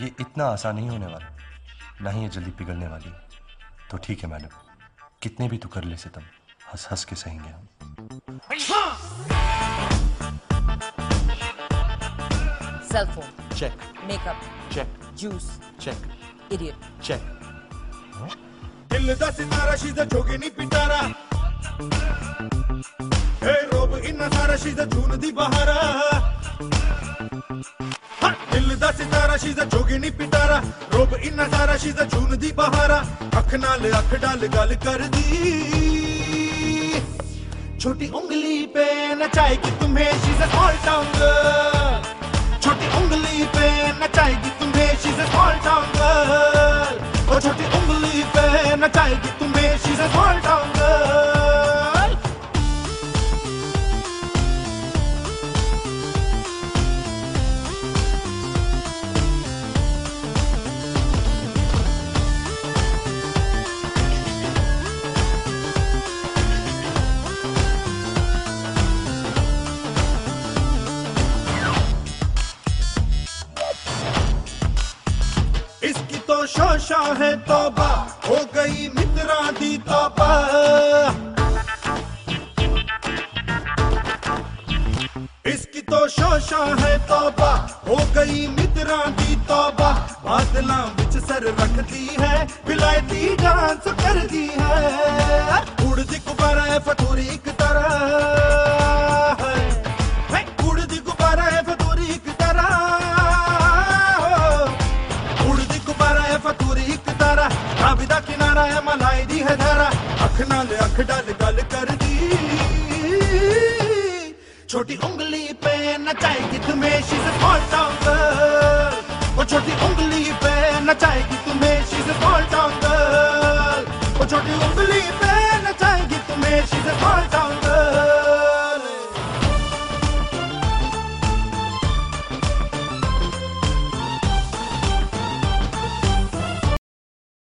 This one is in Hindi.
ये इतना आसान नहीं होने वाला, ना ही ये जल्दी पिघलने वाली। तो ठीक है मैडम, कितने भी तू कर ले सितम, हंस हंस के सहेंगे हम। Cell phone. Check. Makeup. Check. Juice. Check. Idiot. Check. दिल दा सितारा she's a Jogini Pitara Hey रोब इन्ना सारा she's a जून दी बहारा दिल दा सितारा she's a जोगिनी पिटारा रोब इन्ना सारा she's a जून दी बहारा अख नाल अख डाल गल कर दी छोटी उंगली पे नचाएगी तुम्हें she's a small town girl छोटी उंगली पे नचाएगी तुम्हें she's a small town girl ओ छोटी उंगली पे नचाएगी तुम्हें she's a small town girl इसकी तो शोशा है तौबा हो गई मित्रा दी तौबा इसकी तो शोशा है तौबा हो गई मित्रा दी तौबा बादलां विच सर रख दी है विलायती डांस कर दी है उड़दी गुब्बारा है फतूरी एक तरह उड़दी गुब्बारा है फतूरी एक तरह फतूरी एक तारा राबिदा किनारा है मलाई दी है धारा अख नाल अख डाल गल कर दी छोटी उंगली पे नचाएगी तुम्हें she's a small town girl वो छोटी उंगली पे नचाएगी तुम्हें she's a small